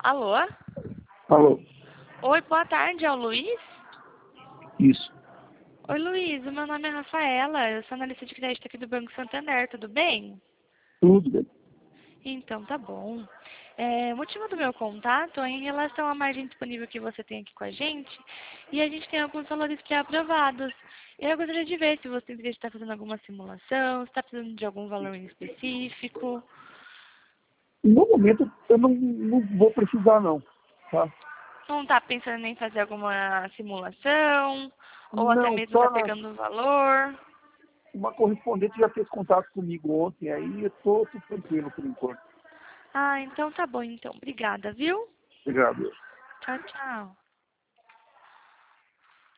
Alô? Alô? Oi, boa tarde, é o Luiz? Isso. Oi, Luiz, o meu nome é Rafaela, eu sou analista de crédito aqui do Banco Santander, tudo bem? Tudo bem. Então, tá bom. O motivo do meu contato é em relação à margem disponível que você tem aqui com a gente, e a gente tem alguns valores pré-aprovados. Eu gostaria de ver se você está fazendo alguma simulação, se está precisando de algum valor em específico. No momento, eu não vou precisar, não. Tá? Não está pensando em fazer alguma simulação, ou até Não, mesmo já só pegando o valor. uma correspondente já fez contato comigo ontem, aí eu estou tranquilo por enquanto. Ah, então tá bom, então. Obrigada, viu? Obrigado. Tchau, tchau.